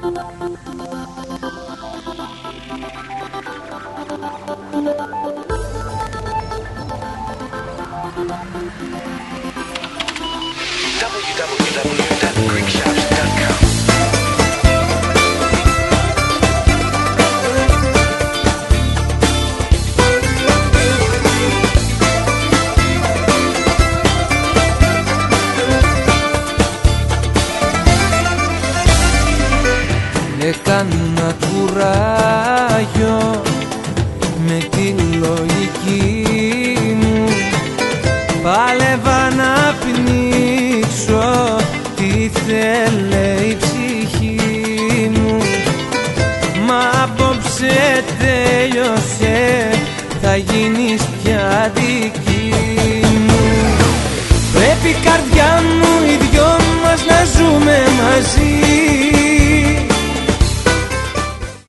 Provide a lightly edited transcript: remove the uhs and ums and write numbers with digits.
www.greekshops.com. Έκανα κουράγιο με τη λογική μου, πάλευα να πνίξω τι θέλε η ψυχή μου. Μα απόψε τέλειωσε, θα γίνεις πια δική μου. Πρέπει καρδιά μου οι δυο μας να ζούμε μαζί,